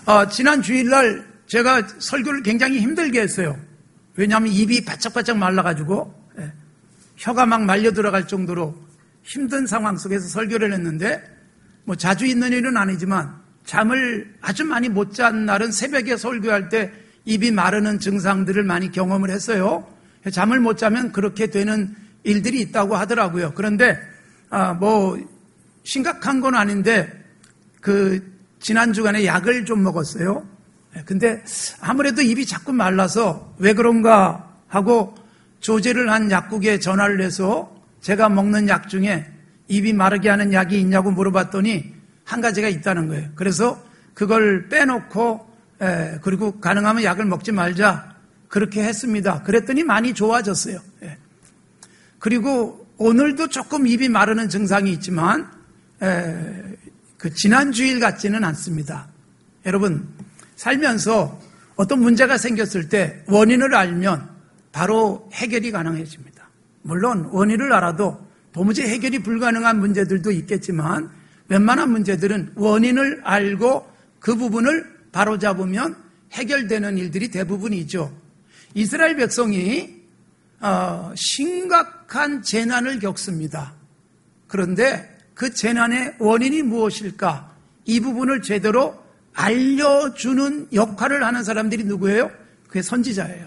지난 주일날 제가 설교를 굉장히 힘들게 했어요. 왜냐하면 입이 바짝바짝 말라가지고 혀가 막 말려 들어갈 정도로 힘든 상황 속에서 설교를 했는데 뭐 자주 있는 일은 아니지만 잠을 아주 많이 못 잔 날은 새벽에 설교할 때 입이 마르는 증상들을 많이 경험을 했어요. 잠을 못 자면 그렇게 되는 일들이 있다고 하더라고요. 그런데 뭐 심각한 건 아닌데 지난 주간에 약을 좀 먹었어요. 근데 아무래도 입이 자꾸 말라서 왜 그런가 하고 조제를 한 약국에 전화를 해서 제가 먹는 약 중에 입이 마르게 하는 약이 있냐고 물어봤더니 한 가지가 있다는 거예요. 그래서 그걸 빼놓고 그리고 가능하면 약을 먹지 말자 그렇게 했습니다. 그랬더니 많이 좋아졌어요. 그리고 오늘도 조금 입이 마르는 증상이 있지만 지난 주일 같지는 않습니다. 여러분 살면서 어떤 문제가 생겼을 때 원인을 알면 바로 해결이 가능해집니다. 물론 원인을 알아도 도무지 해결이 불가능한 문제들도 있겠지만 웬만한 문제들은 원인을 알고 그 부분을 바로잡으면 해결되는 일들이 대부분이죠. 이스라엘 백성이 심각한 재난을 겪습니다. 그런데 그 재난의 원인이 무엇일까? 이 부분을 제대로 알려주는 역할을 하는 사람들이 누구예요? 그게 선지자예요.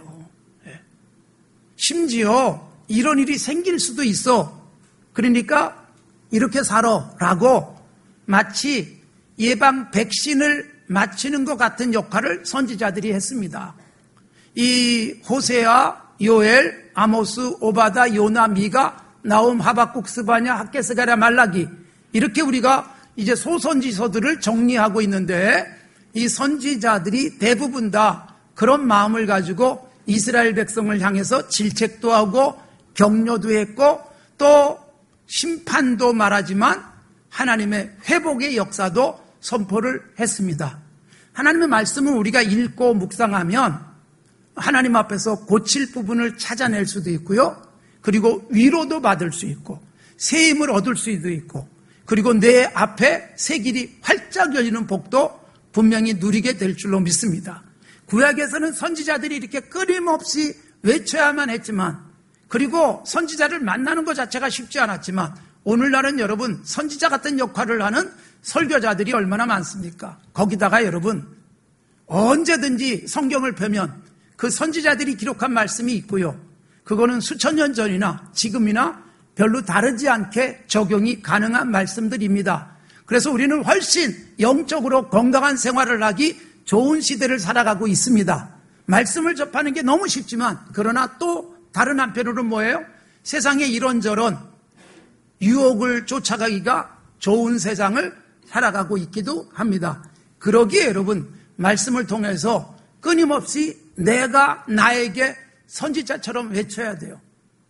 심지어 이런 일이 생길 수도 있어. 그러니까 이렇게 살아라고 마치 예방 백신을 맞히는 것 같은 역할을 선지자들이 했습니다. 이 호세아, 요엘, 아모스, 오바다, 요나, 미가, 나움, 하박국, 스바냐, 학개스가랴, 말라기 이렇게 우리가 이제 소선지서들을 정리하고 있는데 이 선지자들이 대부분 다 그런 마음을 가지고 이스라엘 백성을 향해서 질책도 하고 격려도 했고 또 심판도 말하지만 하나님의 회복의 역사도 선포를 했습니다. 하나님의 말씀을 우리가 읽고 묵상하면 하나님 앞에서 고칠 부분을 찾아낼 수도 있고요. 그리고 위로도 받을 수 있고 새 힘을 얻을 수도 있고 그리고 내 앞에 새 길이 활짝 열리는 복도 분명히 누리게 될 줄로 믿습니다. 구약에서는 선지자들이 이렇게 끊임없이 외쳐야만 했지만 그리고 선지자를 만나는 것 자체가 쉽지 않았지만 오늘날은 여러분 선지자 같은 역할을 하는 설교자들이 얼마나 많습니까? 거기다가 여러분 언제든지 성경을 펴면 그 선지자들이 기록한 말씀이 있고요. 그거는 수천 년 전이나 지금이나 별로 다르지 않게 적용이 가능한 말씀들입니다. 그래서 우리는 훨씬 영적으로 건강한 생활을 하기 좋은 시대를 살아가고 있습니다. 말씀을 접하는 게 너무 쉽지만 그러나 또 다른 한편으로는 뭐예요? 세상의 이런저런 유혹을 쫓아가기가 좋은 세상을 살아가고 있기도 합니다. 그러기에 여러분 말씀을 통해서 끊임없이 내가 나에게 선지자처럼 외쳐야 돼요.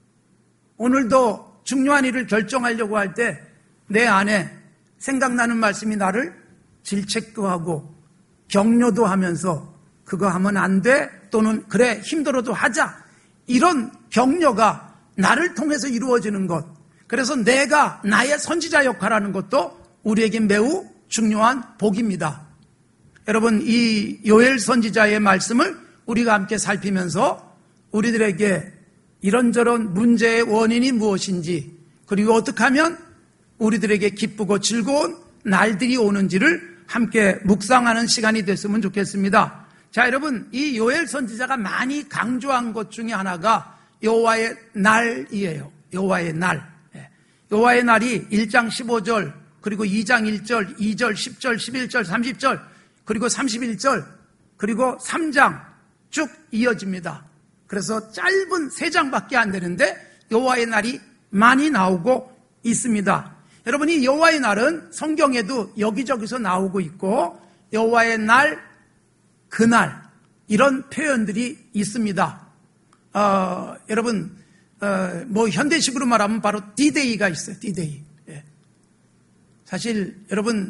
오늘도 중요한 일을 결정하려고 할 때 내 안에 생각나는 말씀이 나를 질책도 하고 격려도 하면서 그거 하면 안 돼 또는 그래 힘들어도 하자 이런 격려가 나를 통해서 이루어지는 것 그래서 내가 나의 선지자 역할하는 것도 우리에게 매우 중요한 복입니다. 여러분 이 요엘 선지자의 말씀을 우리가 함께 살피면서 우리들에게 이런저런 문제의 원인이 무엇인지 그리고 어떻게 하면 우리들에게 기쁘고 즐거운 날들이 오는지를 함께 묵상하는 시간이 됐으면 좋겠습니다. 자 여러분 이 요엘 선지자가 많이 강조한 것 중에 하나가 여호와의 날이에요. 여호와의 날. 여호와의 날이 1장 15절 그리고 2장 1절 2절 10절 11절 30절 그리고 31절 그리고 3장 쭉 이어집니다. 그래서 짧은 3장밖에 안 되는데 여호와의 날이 많이 나오고 있습니다. 여러분 이 여호와의 날은 성경에도 여기저기서 나오고 있고 여호와의 날, 그날 이런 표현들이 있습니다. 여러분 뭐 현대식으로 말하면 바로 D-Day가 있어요. D-Day. 예. 사실 여러분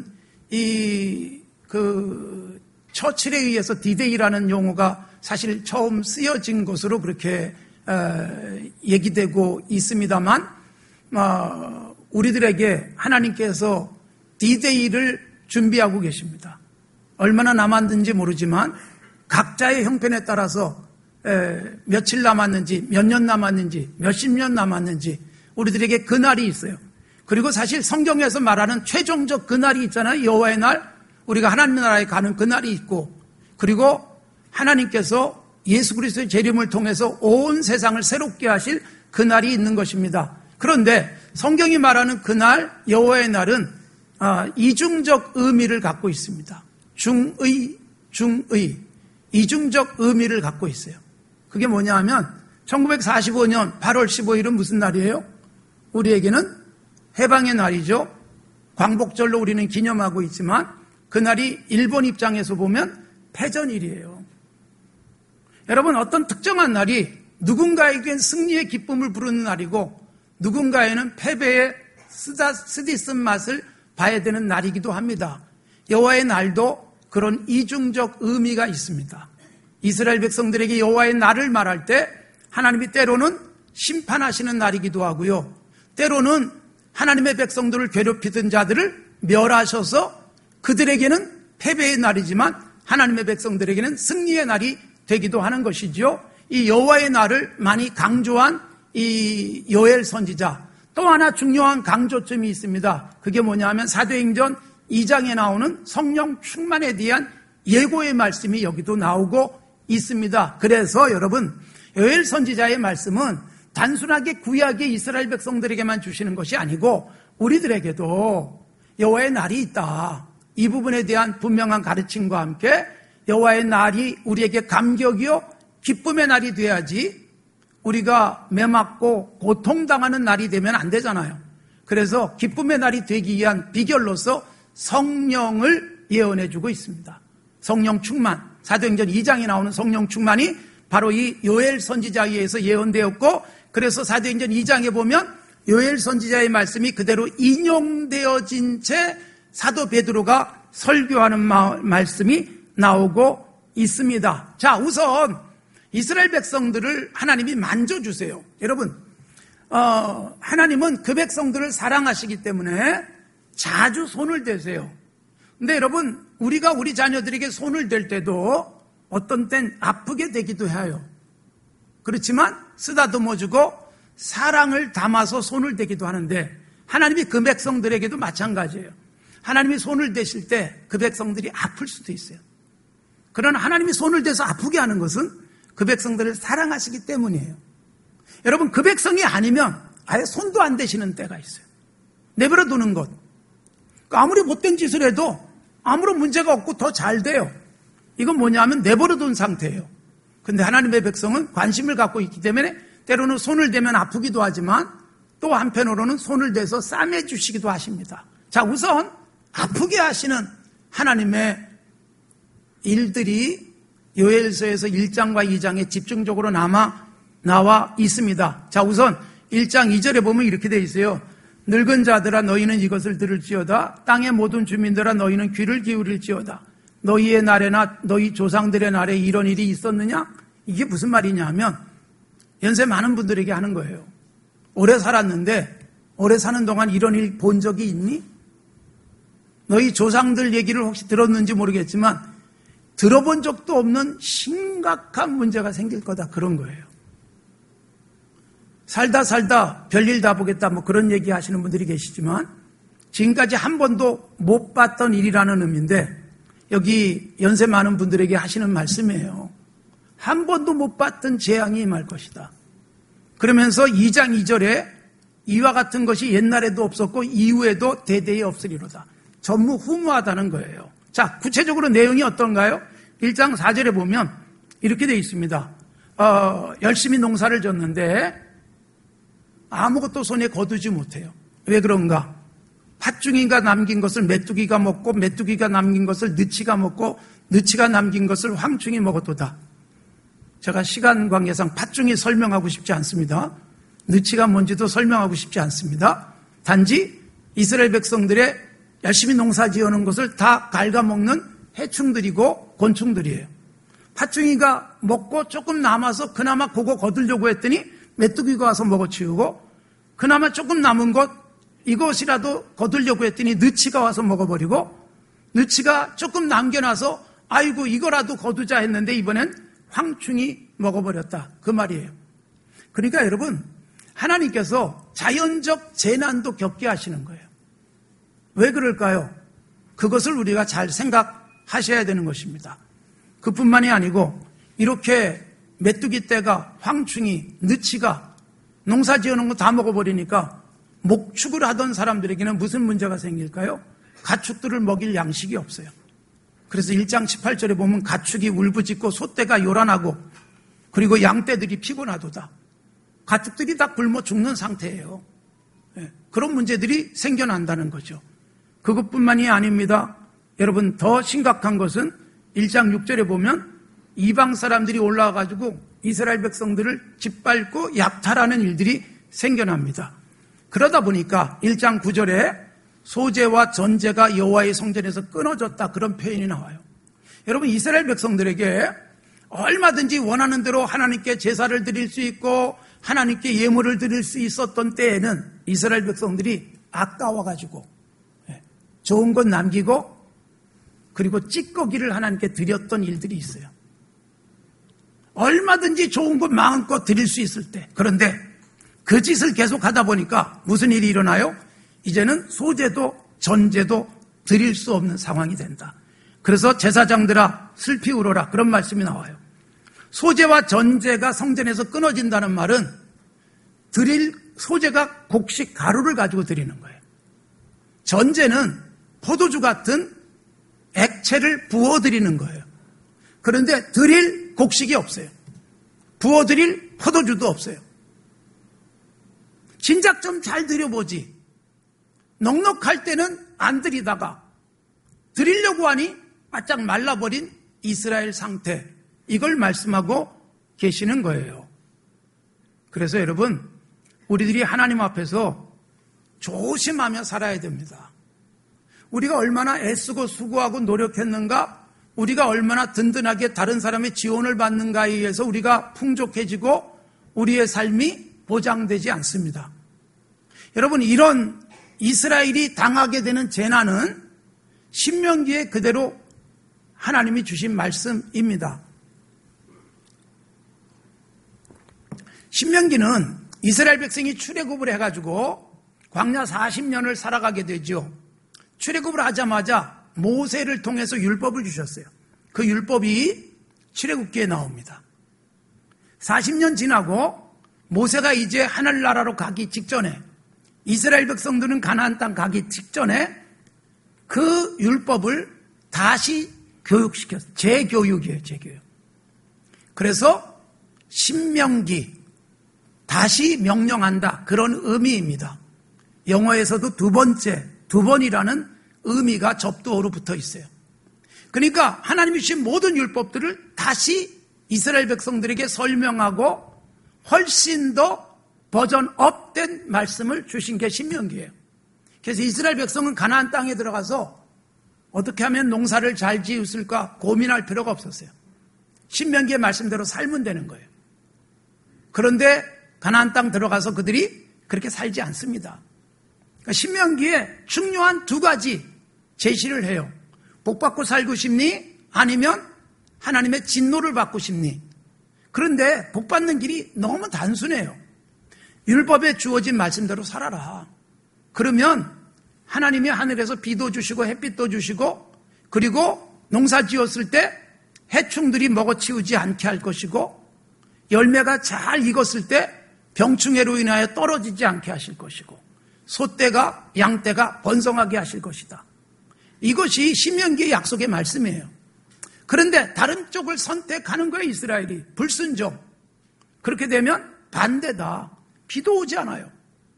처칠에 의해서 D-Day라는 용어가 사실 처음 쓰여진 것으로 그렇게 얘기되고 있습니다만 우리들에게 하나님께서 D-Day를 준비하고 계십니다. 얼마나 남았는지 모르지만 각자의 형편에 따라서 며칠 남았는지, 몇 년 남았는지, 몇십 년 남았는지 우리들에게 그날이 있어요. 그리고 사실 성경에서 말하는 최종적 그날이 있잖아요. 여호와의 날, 우리가 하나님 나라에 가는 그날이 있고, 그리고 하나님께서 예수 그리스도의 재림을 통해서 온 세상을 새롭게 하실 그날이 있는 것입니다. 그런데 성경이 말하는 그날, 여호와의 날은 이중적 의미를 갖고 있습니다. 중의, 이중적 의미를 갖고 있어요. 그게 뭐냐 하면 1945년 8월 15일은 무슨 날이에요? 우리에게는 해방의 날이죠. 광복절로 우리는 기념하고 있지만 그날이 일본 입장에서 보면 패전일이에요. 여러분, 어떤 특정한 날이 누군가에겐 승리의 기쁨을 부르는 날이고 누군가에는 패배의 쓰디쓴 맛을 봐야 되는 날이기도 합니다. 여호와의 날도 그런 이중적 의미가 있습니다. 이스라엘 백성들에게 여호와의 날을 말할 때 하나님이 때로는 심판하시는 날이기도 하고요. 때로는 하나님의 백성들을 괴롭히던 자들을 멸하셔서 그들에게는 패배의 날이지만 하나님의 백성들에게는 승리의 날이 되기도 하는 것이지요. 이 여호와의 날을 많이 강조한 이 요엘 선지자, 또 하나 중요한 강조점이 있습니다. 그게 뭐냐면 사도행전 2장에 나오는 성령 충만에 대한 예고의 말씀이 여기도 나오고 있습니다. 그래서 여러분, 요엘 선지자의 말씀은 단순하게 구약의 이스라엘 백성들에게만 주시는 것이 아니고 우리들에게도 여호와의 날이 있다. 이 부분에 대한 분명한 가르침과 함께 여호와의 날이 우리에게 감격이요 기쁨의 날이 돼야지 우리가 매맞고 고통당하는 날이 되면 안 되잖아요. 그래서 기쁨의 날이 되기 위한 비결로서 성령을 예언해 주고 있습니다. 성령 충만, 사도행전 2장에 나오는 성령 충만이 바로 이 요엘 선지자에 의해서 예언되었고, 그래서 사도행전 2장에 보면 요엘 선지자의 말씀이 그대로 인용되어진 채 사도 베드로가 설교하는 말씀이 나오고 있습니다. 자, 우선 이스라엘 백성들을 하나님이 만져주세요. 여러분, 하나님은 그 백성들을 사랑하시기 때문에 자주 손을 대세요. 근데 여러분, 우리가 우리 자녀들에게 손을 댈 때도 어떤 땐 아프게 되기도 해요. 그렇지만 쓰다듬어주고 사랑을 담아서 손을 대기도 하는데 하나님이 그 백성들에게도 마찬가지예요. 하나님이 손을 대실 때 그 백성들이 아플 수도 있어요. 그러나 하나님이 손을 대서 아프게 하는 것은 그 백성들을 사랑하시기 때문이에요. 여러분, 그 백성이 아니면 아예 손도 안 대시는 때가 있어요. 내버려 두는 것. 아무리 못된 짓을 해도 아무런 문제가 없고 더 잘 돼요. 이건 뭐냐면 내버려 둔 상태예요. 근데 하나님의 백성은 관심을 갖고 있기 때문에 때로는 손을 대면 아프기도 하지만 또 한편으로는 손을 대서 싸매 주시기도 하십니다. 자, 우선 아프게 하시는 하나님의 일들이 요엘서에서 1장과 2장에 집중적으로 나와 있습니다. 자, 우선 1장 2절에 보면 이렇게 되어 있어요. 늙은 자들아 너희는 이것을 들을지어다. 땅의 모든 주민들아 너희는 귀를 기울일지어다. 너희의 날에나 너희 조상들의 날에 이런 일이 있었느냐? 이게 무슨 말이냐 하면 연세 많은 분들에게 하는 거예요. 오래 살았는데 오래 사는 동안 이런 일 본 적이 있니? 너희 조상들 얘기를 혹시 들었는지 모르겠지만 들어본 적도 없는 심각한 문제가 생길 거다, 그런 거예요. 살다 별일 다 보겠다 뭐 그런 얘기 하시는 분들이 계시지만 지금까지 한 번도 못 봤던 일이라는 의미인데 여기 연세 많은 분들에게 하시는 말씀이에요. 한 번도 못 봤던 재앙이 임할 것이다. 그러면서 2장 2절에 이와 같은 것이 옛날에도 없었고 이후에도 대대에 없으리로다. 전무후무하다는 거예요. 자, 구체적으로 내용이 어떤가요? 1장 4절에 보면 이렇게 되어 있습니다. 열심히 농사를 졌는데 아무것도 손에 거두지 못해요. 왜 그런가? 팥중이가 남긴 것을 메뚜기가 먹고 메뚜기가 남긴 것을 느치가 먹고 느치가 남긴 것을 황충이 먹었도다. 제가 시간 관계상 팥중이 설명하고 싶지 않습니다. 느치가 뭔지도 설명하고 싶지 않습니다. 단지 이스라엘 백성들의 열심히 농사 지어놓은 것을 다 갉아먹는 해충들이고 곤충들이에요. 팥중이가 먹고 조금 남아서 그나마 그거 거두려고 했더니 메뚜기가 와서 먹어치우고 그나마 조금 남은 것 이것이라도 거두려고 했더니 느치가 와서 먹어버리고 느치가 조금 남겨놔서 아이고 이거라도 거두자 했는데 이번엔 황충이 먹어버렸다. 그 말이에요. 그러니까 여러분, 하나님께서 자연적 재난도 겪게 하시는 거예요. 왜 그럴까요? 그것을 우리가 잘 생각하셔야 되는 것입니다. 그뿐만이 아니고 이렇게 메뚜기 떼가, 황충이, 느치가 농사 지어놓은 거 다 먹어버리니까 목축을 하던 사람들에게는 무슨 문제가 생길까요? 가축들을 먹일 양식이 없어요. 그래서 1장 18절에 보면 가축이 울부짖고 소떼가 요란하고 그리고 양떼들이 피곤하도다. 가축들이 다 굶어 죽는 상태예요. 그런 문제들이 생겨난다는 거죠. 그것뿐만이 아닙니다. 여러분, 더 심각한 것은 1장 6절에 보면 이방 사람들이 올라와가지고 이스라엘 백성들을 짓밟고 약탈하는 일들이 생겨납니다. 그러다 보니까 1장 9절에 소제와 전제가 여호와의 성전에서 끊어졌다, 그런 표현이 나와요. 여러분, 이스라엘 백성들에게 얼마든지 원하는 대로 하나님께 제사를 드릴 수 있고 하나님께 예물을 드릴 수 있었던 때에는 이스라엘 백성들이 아까워가지고 좋은 것 남기고 그리고 찌꺼기를 하나님께 드렸던 일들이 있어요. 얼마든지 좋은 것 마음껏 드릴 수 있을 때. 그런데 그 짓을 계속 하다 보니까 무슨 일이 일어나요? 이제는 소제도 전제도 드릴 수 없는 상황이 된다. 그래서 제사장들아 슬피 울어라, 그런 말씀이 나와요. 소제와 전제가 성전에서 끊어진다는 말은 드릴 소제가 곡식 가루를 가지고 드리는 거예요. 전제는 포도주 같은 액체를 부어드리는 거예요. 그런데 드릴 곡식이 없어요. 부어드릴 포도주도 없어요. 진작 좀 잘 드려보지. 넉넉할 때는 안 드리다가 드리려고 하니 바짝 말라버린 이스라엘 상태, 이걸 말씀하고 계시는 거예요. 그래서 여러분, 우리들이 하나님 앞에서 조심하며 살아야 됩니다. 우리가 얼마나 애쓰고 수고하고 노력했는가, 우리가 얼마나 든든하게 다른 사람의 지원을 받는가에 의해서 우리가 풍족해지고 우리의 삶이 보장되지 않습니다. 여러분, 이런 이스라엘이 당하게 되는 재난은 신명기에 그대로 하나님이 주신 말씀입니다. 신명기는 이스라엘 백성이 출애굽을 해가지고 광야 40년을 살아가게 되죠. 출애굽을 하자마자 모세를 통해서 율법을 주셨어요. 그 율법이 출애굽기에 나옵니다. 40년 지나고 모세가 이제 하늘나라로 가기 직전에, 이스라엘 백성들은 가나안 땅 가기 직전에 그 율법을 다시 교육시켰어요. 재교육이에요, 재교육. 그래서 신명기, 다시 명령한다, 그런 의미입니다. 영어에서도 두 번째, 두 번이라는 의미가 접두어로 붙어 있어요. 그러니까 하나님이 주신 모든 율법들을 다시 이스라엘 백성들에게 설명하고 훨씬 더 버전업된 말씀을 주신 게 신명기예요. 그래서 이스라엘 백성은 가나안 땅에 들어가서 어떻게 하면 농사를 잘 지었을까 고민할 필요가 없었어요. 신명기의 말씀대로 살면 되는 거예요. 그런데 가나안 땅 들어가서 그들이 그렇게 살지 않습니다. 그러니까 신명기에 중요한 두 가지 제시를 해요. 복 받고 살고 싶니? 아니면 하나님의 진노를 받고 싶니? 그런데 복 받는 길이 너무 단순해요. 율법에 주어진 말씀대로 살아라. 그러면 하나님이 하늘에서 비도 주시고 햇빛도 주시고, 그리고 농사 지었을 때 해충들이 먹어치우지 않게 할 것이고, 열매가 잘 익었을 때 병충해로 인하여 떨어지지 않게 하실 것이고, 소떼가 양떼가 번성하게 하실 것이다. 이것이 신명기의 약속의 말씀이에요. 그런데 다른 쪽을 선택하는 거예요, 이스라엘이. 불순종. 그렇게 되면 반대다. 비도 오지 않아요.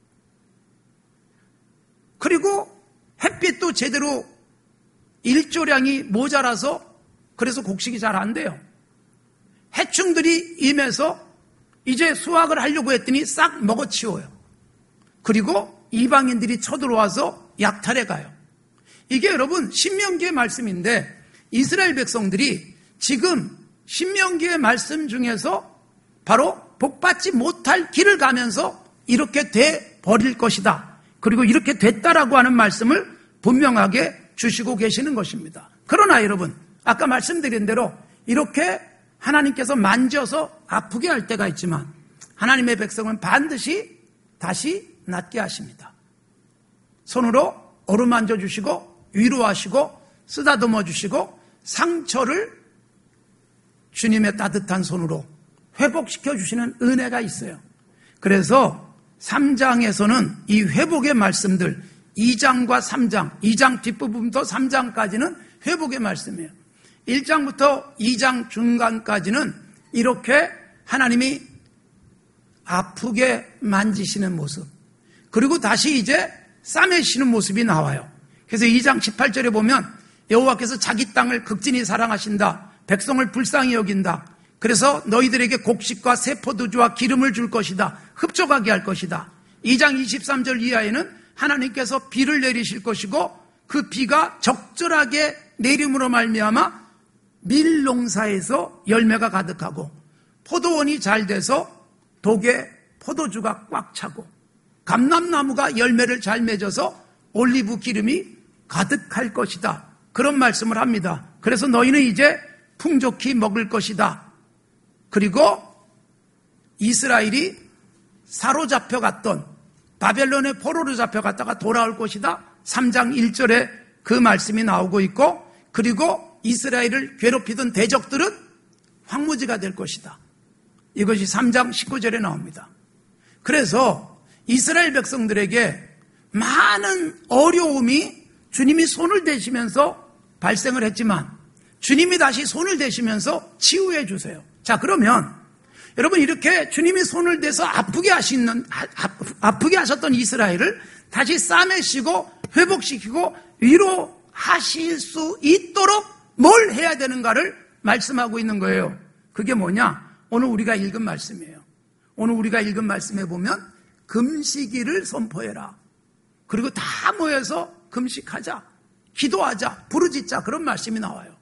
그리고 햇빛도 제대로 일조량이 모자라서 그래서 곡식이 잘 안 돼요. 해충들이 임해서 이제 수확을 하려고 했더니 싹 먹어치워요. 그리고 이방인들이 쳐들어와서 약탈해 가요. 이게 여러분 신명기의 말씀인데, 이스라엘 백성들이 지금 신명기의 말씀 중에서 바로 복받지 못할 길을 가면서 이렇게 돼 버릴 것이다, 그리고 이렇게 됐다라고 하는 말씀을 분명하게 주시고 계시는 것입니다. 그러나 여러분, 아까 말씀드린 대로 이렇게 하나님께서 만져서 아프게 할 때가 있지만 하나님의 백성은 반드시 다시 낫게 하십니다. 손으로 어루만져 주시고 위로하시고 쓰다듬어 주시고 상처를 주님의 따뜻한 손으로 회복시켜 주시는 은혜가 있어요. 그래서 3장에서는 이 회복의 말씀들 2장과 3장, 2장 뒷부분부터 3장까지는 회복의 말씀이에요. 1장부터 2장 중간까지는 이렇게 하나님이 아프게 만지시는 모습, 그리고 다시 이제 싸매시는 모습이 나와요. 그래서 2장 18절에 보면 여호와께서 자기 땅을 극진히 사랑하신다. 백성을 불쌍히 여긴다. 그래서 너희들에게 곡식과 새 포도주와 기름을 줄 것이다. 흡족하게 할 것이다. 2장 23절 이하에는 하나님께서 비를 내리실 것이고 그 비가 적절하게 내림으로 말미암아 밀농사에서 열매가 가득하고 포도원이 잘 돼서 독에 포도주가 꽉 차고 감람나무가 열매를 잘 맺어서 올리브 기름이 가득할 것이다. 그런 말씀을 합니다. 그래서 너희는 이제 풍족히 먹을 것이다. 그리고 이스라엘이 사로잡혀 갔던 바벨론의 포로로 잡혀갔다가 돌아올 것이다. 3장 1절에 그 말씀이 나오고 있고, 그리고 이스라엘을 괴롭히던 대적들은 황무지가 될 것이다. 이것이 3장 19절에 나옵니다. 그래서 이스라엘 백성들에게 많은 어려움이 주님이 손을 대시면서 발생을 했지만 주님이 다시 손을 대시면서 치유해 주세요. 자, 그러면 여러분, 이렇게 주님이 손을 대서 아프게 하셨던 이스라엘을 다시 싸매시고 회복시키고 위로하실 수 있도록 뭘 해야 되는가를 말씀하고 있는 거예요. 그게 뭐냐? 오늘 우리가 읽은 말씀이에요. 오늘 우리가 읽은 말씀에 보면 금식일을 선포해라. 그리고 다 모여서 금식하자, 기도하자, 부르짖자, 그런 말씀이 나와요.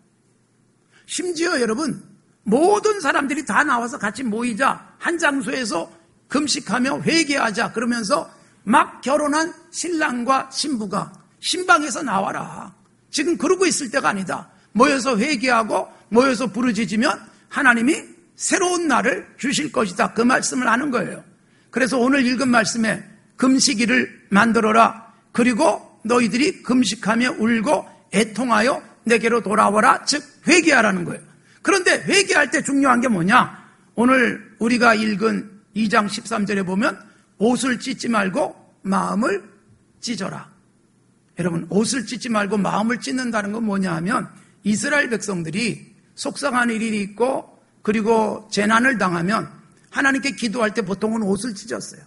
심지어 여러분, 모든 사람들이 다 나와서 같이 모이자, 한 장소에서 금식하며 회개하자, 그러면서 막 결혼한 신랑과 신부가 신방에서 나와라. 지금 그러고 있을 때가 아니다. 모여서 회개하고 모여서 부르짖으면 하나님이 새로운 날을 주실 것이다. 그 말씀을 하는 거예요. 그래서 오늘 읽은 말씀에 금식일을 만들어라. 그리고 너희들이 금식하며 울고 애통하여 내게로 돌아와라. 즉 회개하라는 거예요. 그런데 회개할 때 중요한 게 뭐냐? 오늘 우리가 읽은 2장 13절에 보면 옷을 찢지 말고 마음을 찢어라. 여러분, 옷을 찢지 말고 마음을 찢는다는 건 뭐냐 하면 이스라엘 백성들이 속상한 일이 있고 그리고 재난을 당하면 하나님께 기도할 때 보통은 옷을 찢었어요.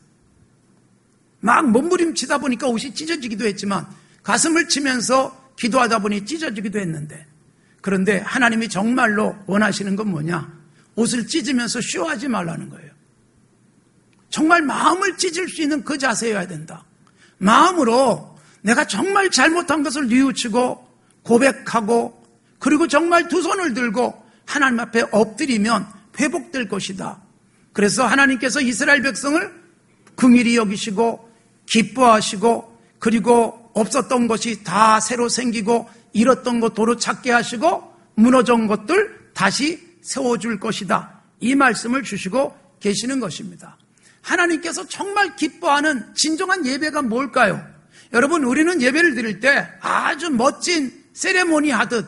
막 몸부림치다 보니까 옷이 찢어지기도 했지만 가슴을 치면서 기도하다 보니 찢어지기도 했는데, 그런데 하나님이 정말로 원하시는 건 뭐냐? 옷을 찢으면서 쇼하지 말라는 거예요. 정말 마음을 찢을 수 있는 그 자세여야 된다. 마음으로 내가 정말 잘못한 것을 뉘우치고 고백하고 그리고 정말 두 손을 들고 하나님 앞에 엎드리면 회복될 것이다. 그래서 하나님께서 이스라엘 백성을 긍휼히 여기시고 기뻐하시고 그리고 없었던 것이 다 새로 생기고 잃었던 것 도로 찾게 하시고 무너진 것들 다시 세워줄 것이다. 이 말씀을 주시고 계시는 것입니다. 하나님께서 정말 기뻐하는 진정한 예배가 뭘까요? 여러분, 우리는 예배를 드릴 때 아주 멋진 세레모니 하듯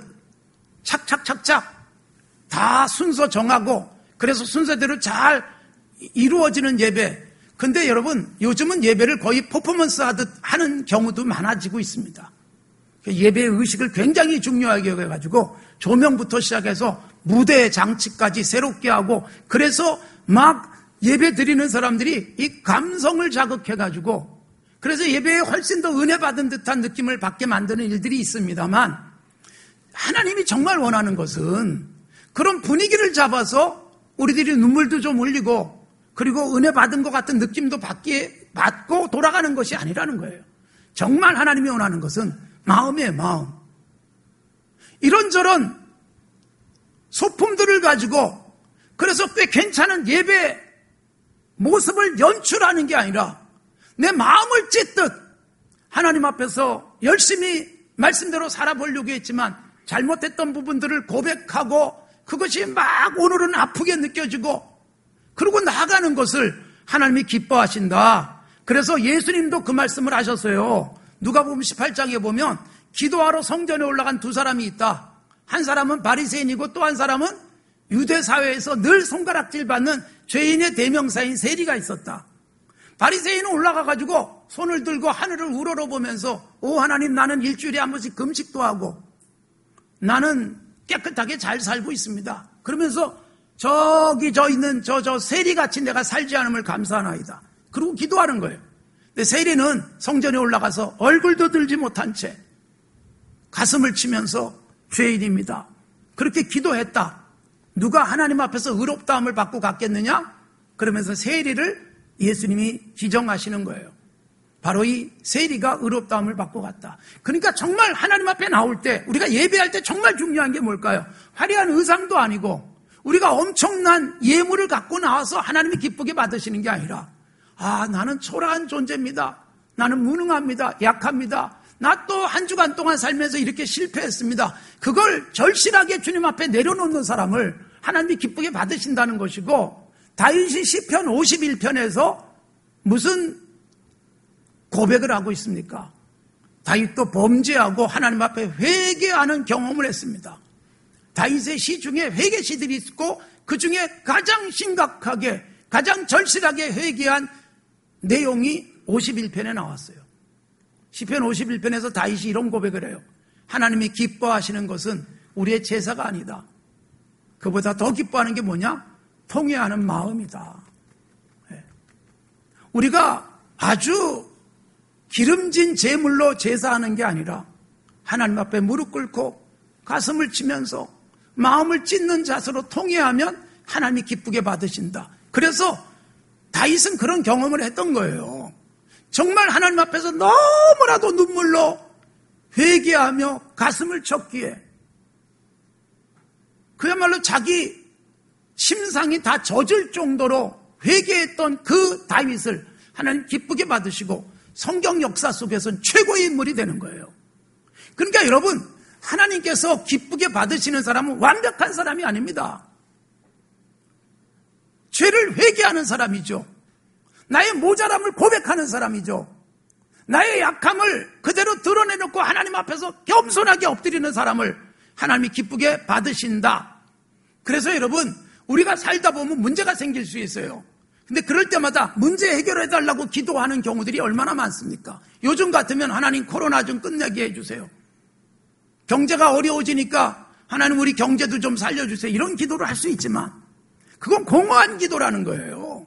착착착착 다 순서 정하고 그래서 순서대로 잘 이루어지는 예배. 근데 여러분, 요즘은 예배를 거의 퍼포먼스 하듯 하는 경우도 많아지고 있습니다. 예배의 의식을 굉장히 중요하게 여겨가지고 조명부터 시작해서 무대 장치까지 새롭게 하고, 그래서 막 예배 드리는 사람들이 이 감성을 자극해가지고 그래서 예배에 훨씬 더 은혜 받은 듯한 느낌을 받게 만드는 일들이 있습니다만, 하나님이 정말 원하는 것은 그런 분위기를 잡아서 우리들이 눈물도 좀 흘리고 그리고 은혜 받은 것 같은 느낌도 받고 돌아가는 것이 아니라는 거예요. 정말 하나님이 원하는 것은 마음이에요, 마음. 이런저런 소품들을 가지고 그래서 꽤 괜찮은 예배 모습을 연출하는 게 아니라 내 마음을 찢듯 하나님 앞에서 열심히 말씀대로 살아보려고 했지만 잘못했던 부분들을 고백하고 그것이 막 오늘은 아프게 느껴지고 그러고 나아가는 것을 하나님이 기뻐하신다. 그래서 예수님도 그 말씀을 하셨어요. 누가복음 18장에 보면 기도하러 성전에 올라간 두 사람이 있다. 한 사람은 바리새인이고 또 한 사람은 유대 사회에서 늘 손가락질 받는 죄인의 대명사인 세리가 있었다. 바리새인은 올라가가지고 손을 들고 하늘을 우러러보면서 오 하나님, 나는 일주일에 한 번씩 금식도 하고 나는 깨끗하게 잘 살고 있습니다. 그러면서 저기 저 있는 저 세리같이 내가 살지 않음을 감사하나이다. 그리고 기도하는 거예요. 근데 세리는 성전에 올라가서 얼굴도 들지 못한 채 가슴을 치면서 죄인입니다. 그렇게 기도했다. 누가 하나님 앞에서 의롭다함을 받고 갔겠느냐? 그러면서 세리를 예수님이 지정하시는 거예요. 바로 이 세리가 의롭다함을 받고 갔다. 그러니까 정말 하나님 앞에 나올 때, 우리가 예배할 때 정말 중요한 게 뭘까요? 화려한 의상도 아니고 우리가 엄청난 예물을 갖고 나와서 하나님이 기쁘게 받으시는 게 아니라 나는 초라한 존재입니다. 나는 무능합니다. 약합니다. 나 또 한 주간 동안 살면서 이렇게 실패했습니다. 그걸 절실하게 주님 앞에 내려놓는 사람을 하나님이 기쁘게 받으신다는 것이고, 다윗이 시편 51편에서 무슨 고백을 하고 있습니까? 다윗도 범죄하고 하나님 앞에 회개하는 경험을 했습니다. 다윗의 시 중에 회개시들이 있고 그 중에 가장 심각하게 가장 절실하게 회개한 내용이 51편에 나왔어요. 시편 51편에서 다윗이 이런 고백을 해요. 하나님이 기뻐하시는 것은 우리의 제사가 아니다. 그보다 더 기뻐하는 게 뭐냐? 통회하는 마음이다. 우리가 아주 기름진 제물로 제사하는 게 아니라 하나님 앞에 무릎 꿇고 가슴을 치면서 마음을 찢는 자세로 통회하면 하나님이 기쁘게 받으신다. 그래서 다윗은 그런 경험을 했던 거예요. 정말 하나님 앞에서 너무나도 눈물로 회개하며 가슴을 쳤기에 그야말로 자기 심상이 다 젖을 정도로 회개했던 그 다윗을 하나님 기쁘게 받으시고 성경 역사 속에서는 최고의 인물이 되는 거예요. 그러니까 여러분, 하나님께서 기쁘게 받으시는 사람은 완벽한 사람이 아닙니다. 죄를 회개하는 사람이죠. 나의 모자람을 고백하는 사람이죠. 나의 약함을 그대로 드러내놓고 하나님 앞에서 겸손하게 엎드리는 사람을 하나님이 기쁘게 받으신다. 그래서 여러분, 우리가 살다 보면 문제가 생길 수 있어요. 근데 그럴 때마다 문제 해결해달라고 기도하는 경우들이 얼마나 많습니까? 요즘 같으면 하나님 코로나 좀 끝내게 해주세요. 경제가 어려워지니까 하나님 우리 경제도 좀 살려주세요. 이런 기도를 할 수 있지만 그건 공허한 기도라는 거예요.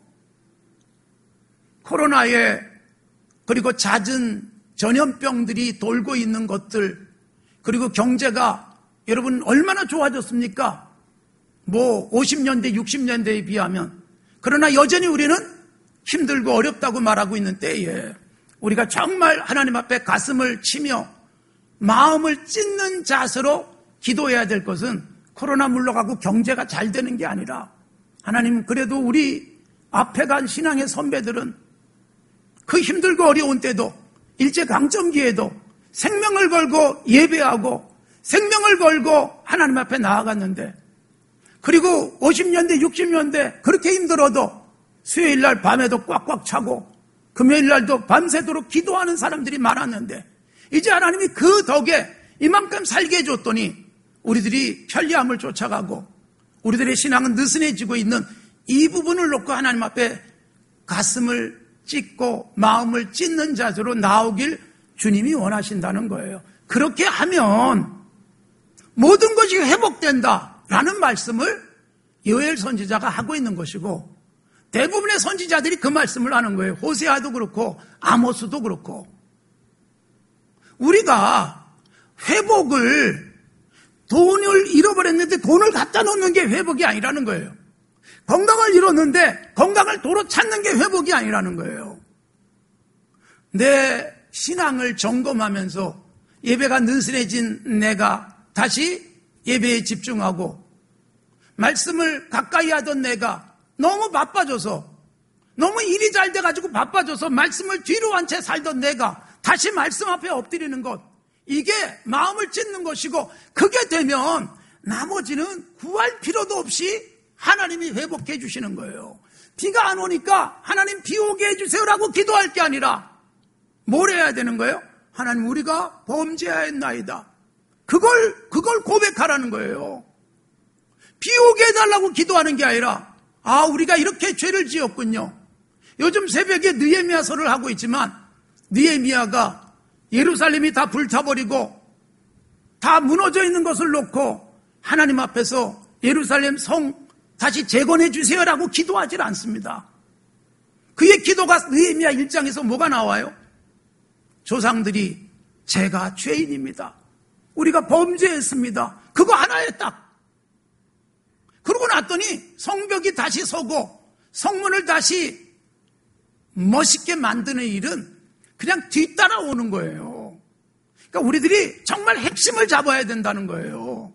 코로나에 그리고 잦은 전염병들이 돌고 있는 것들, 그리고 경제가 여러분 얼마나 좋아졌습니까? 50년대 60년대에 비하면. 그러나 여전히 우리는 힘들고 어렵다고 말하고 있는 때에 우리가 정말 하나님 앞에 가슴을 치며 마음을 찢는 자세로 기도해야 될 것은 코로나 물러가고 경제가 잘 되는 게 아니라, 하나님 그래도 우리 앞에 간 신앙의 선배들은 그 힘들고 어려운 때도 일제강점기에도 생명을 걸고 예배하고 생명을 걸고 하나님 앞에 나아갔는데, 그리고 50년대 60년대 그렇게 힘들어도 수요일날 밤에도 꽉꽉 차고 금요일날도 밤새도록 기도하는 사람들이 많았는데, 이제 하나님이 그 덕에 이만큼 살게 해줬더니 우리들이 편리함을 쫓아가고 우리들의 신앙은 느슨해지고 있는 이 부분을 놓고 하나님 앞에 가슴을 찢고 마음을 찢는 자세로 나오길 주님이 원하신다는 거예요. 그렇게 하면 모든 것이 회복된다라는 말씀을 요엘 선지자가 하고 있는 것이고, 대부분의 선지자들이 그 말씀을 하는 거예요. 호세아도 그렇고 아모스도 그렇고. 우리가 회복을, 돈을 잃어버렸는데 돈을 갖다 놓는 게 회복이 아니라는 거예요. 건강을 잃었는데 건강을 도로 찾는 게 회복이 아니라는 거예요. 내 신앙을 점검하면서 예배가 느슨해진 내가 다시 예배에 집중하고, 말씀을 가까이 하던 내가 너무 바빠져서, 너무 일이 잘 돼가지고 바빠져서 말씀을 뒤로 한 채 살던 내가 다시 말씀 앞에 엎드리는 것, 이게 마음을 찢는 것이고, 그게 되면 나머지는 구할 필요도 없이 하나님이 회복해 주시는 거예요. 비가 안 오니까 하나님 비 오게 해주세요라고 기도할 게 아니라 뭘 해야 되는 거예요? 하나님, 우리가 범죄하였나이다. 그걸 고백하라는 거예요. 비 오게 해달라고 기도하는 게 아니라, 우리가 이렇게 죄를 지었군요. 요즘 새벽에 느헤미야서를 하고 있지만, 느헤미야가 예루살렘이 다 불타버리고 다 무너져 있는 것을 놓고 하나님 앞에서 예루살렘 성 다시 재건해 주세요라고 기도하지 않습니다. 그의 기도가 느헤미야 1장에서 뭐가 나와요? 조상들이 제가 죄인입니다. 우리가 범죄했습니다. 그거 하나에 딱. 그러고 났더니 성벽이 다시 서고 성문을 다시 멋있게 만드는 일은 그냥 뒤따라오는 거예요. 그러니까 우리들이 정말 핵심을 잡아야 된다는 거예요.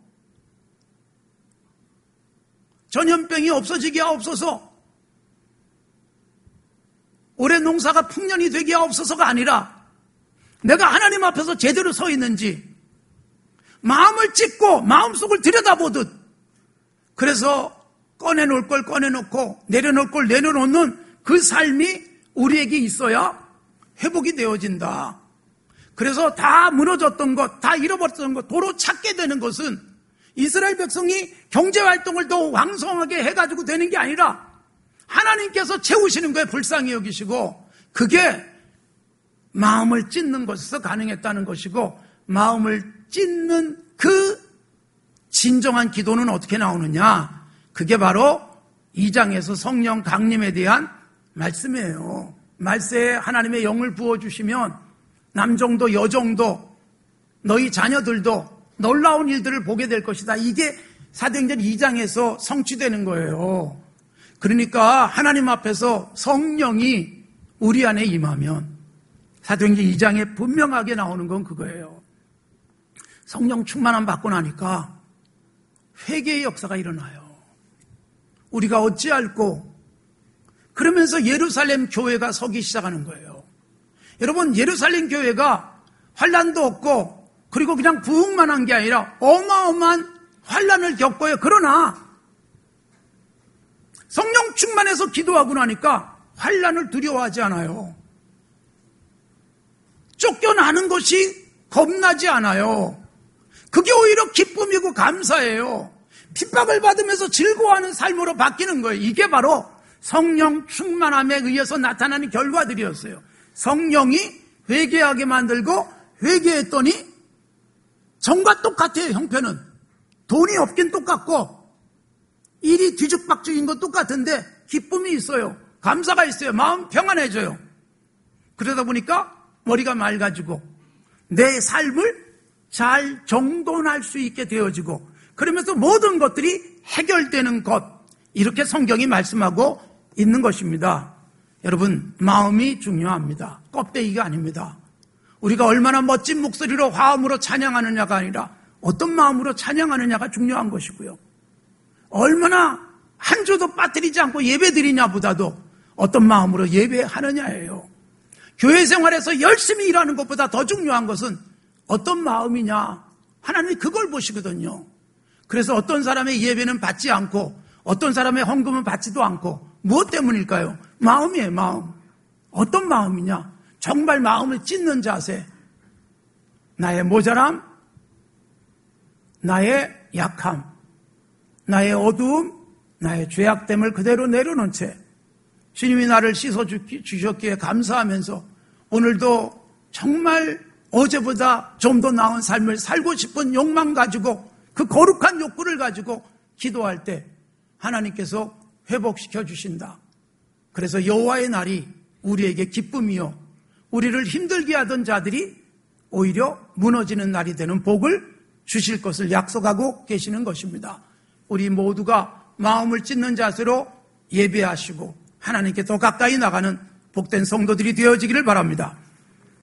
전염병이 없어지게 하옵소서, 올해 농사가 풍년이 되게 하옵소서가 아니라 내가 하나님 앞에서 제대로 서 있는지 마음을 찢고 마음속을 들여다보듯, 그래서 꺼내놓을 걸 꺼내놓고 내려놓을 걸 내려놓는 그 삶이 우리에게 있어야 회복이 되어진다. 그래서 다 무너졌던 것, 다 잃어버렸던 것, 도로 찾게 되는 것은 이스라엘 백성이 경제활동을 더 왕성하게 해가지고 되는 게 아니라 하나님께서 채우시는 거에 불쌍히 여기시고, 그게 마음을 찢는 것에서 가능했다는 것이고, 마음을 찢는 그 진정한 기도는 어떻게 나오느냐? 그게 바로 2장에서 성령 강림에 대한 말씀이에요. 말세에 하나님의 영을 부어주시면 남정도 여정도 너희 자녀들도 놀라운 일들을 보게 될 것이다. 이게 사도행전 2장에서 성취되는 거예요. 그러니까 하나님 앞에서 성령이 우리 안에 임하면, 사도행전 2장에 분명하게 나오는 건 그거예요. 성령 충만함 받고 나니까 회개의 역사가 일어나요. 우리가 어찌할꼬, 그러면서 예루살렘 교회가 서기 시작하는 거예요. 여러분, 예루살렘 교회가 환난도 없고 그리고 그냥 부흥만 한 게 아니라 어마어마한 환난을 겪어요. 그러나 성령 충만해서 기도하고 나니까 환난을 두려워하지 않아요. 쫓겨나는 것이 겁나지 않아요. 그게 오히려 기쁨이고 감사예요. 핍박을 받으면서 즐거워하는 삶으로 바뀌는 거예요. 이게 바로 성령 충만함에 의해서 나타나는 결과들이었어요. 성령이 회개하게 만들고, 회개했더니 전과 똑같아요. 형편은 돈이 없긴 똑같고 일이 뒤죽박죽인 건 똑같은데 기쁨이 있어요. 감사가 있어요. 마음 평안해져요. 그러다 보니까 머리가 맑아지고 내 삶을 잘 정돈할 수 있게 되어지고, 그러면서 모든 것들이 해결되는 것, 이렇게 성경이 말씀하고 있는 것입니다. 여러분, 마음이 중요합니다. 껍데기가 아닙니다. 우리가 얼마나 멋진 목소리로 화음으로 찬양하느냐가 아니라 어떤 마음으로 찬양하느냐가 중요한 것이고요. 얼마나 한 주도 빠뜨리지 않고 예배드리냐보다도 어떤 마음으로 예배하느냐예요. 교회 생활에서 열심히 일하는 것보다 더 중요한 것은 어떤 마음이냐, 하나님이 그걸 보시거든요. 그래서 어떤 사람의 예배는 받지 않고 어떤 사람의 헌금은 받지도 않고, 무엇 때문일까요? 마음이에요. 마음. 어떤 마음이냐? 정말 마음을 찢는 자세, 나의 모자람, 나의 약함, 나의 어두움, 나의 죄악됨을 그대로 내려놓은 채 주님이 나를 씻어주셨기에 감사하면서 오늘도 정말 어제보다 좀 더 나은 삶을 살고 싶은 욕망 가지고, 그 거룩한 욕구를 가지고 기도할 때 하나님께서 회복시켜 주신다. 그래서 여호와의 날이 우리에게 기쁨이요, 우리를 힘들게 하던 자들이 오히려 무너지는 날이 되는 복을 주실 것을 약속하고 계시는 것입니다. 우리 모두가 마음을 찢는 자세로 예배하시고 하나님께 더 가까이 나가는 복된 성도들이 되어지기를 바랍니다.